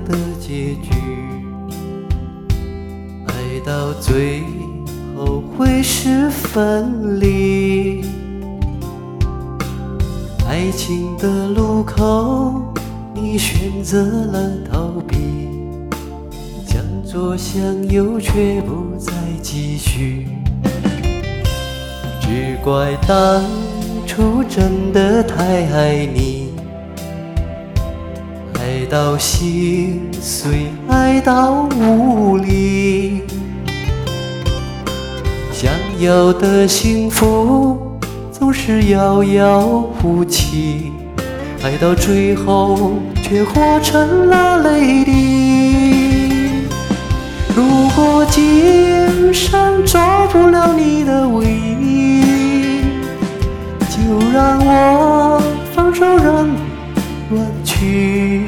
的结局，爱到最后会是分离。爱情的路口，你选择了逃避，向左向右却不再继续。只怪当初真的太爱你，爱到心碎，爱到无力。想要的幸福总是遥遥无期，爱到最后却化成了泪滴。如果今生找不了你的唯一，就让我放手让你远去，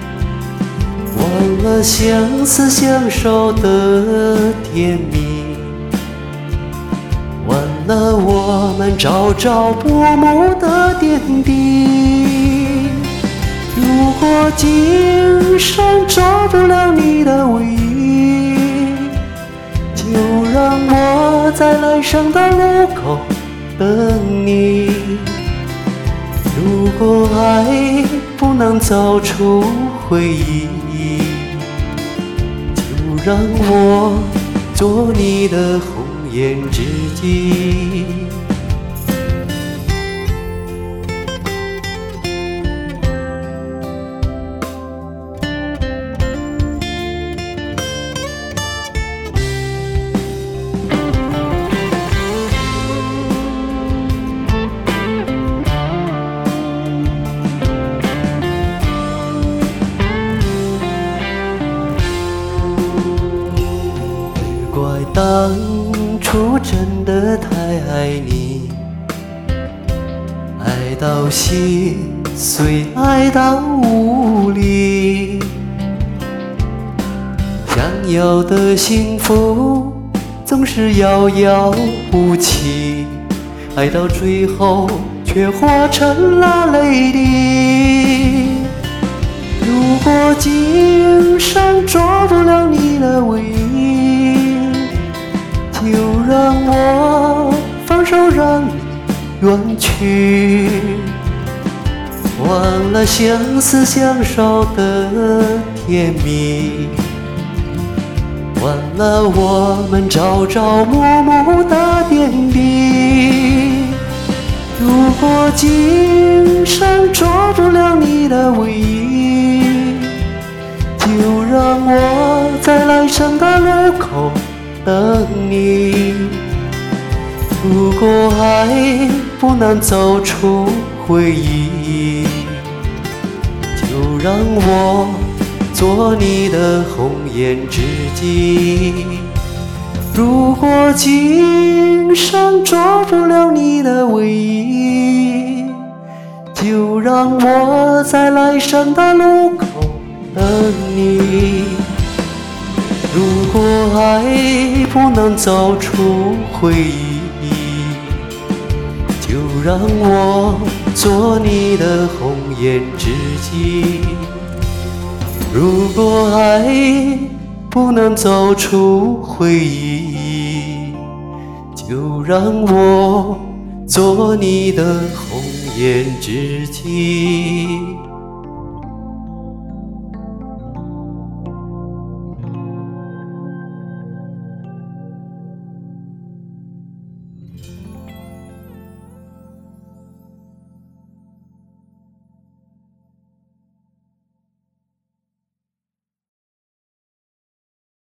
忘了相思相守的甜蜜，忘了我们朝朝暮暮的点滴。如果今生找不了你的唯一，就让我在来生的路口等你。如果爱不能走出回忆，就让我做你的红颜知己。当初真的太爱你，爱到心碎，爱到无力。想要的幸福总是遥遥无期，爱到最后却化成了泪滴。如果今生做不了你的唯一，就让我放手让你远去，忘了相思相守的甜蜜，忘了我们朝朝暮暮的点滴。如果今生做不了你的唯一，就让我在来生的路口等你。如果爱不能走出回忆，就让我做你的红颜知己。如果今生做不了你的唯一，就让我在来生的路口等你。如果爱不能走出回忆，就让我做你的红颜知己。如果爱不能走出回忆，就让我做你的红颜知己。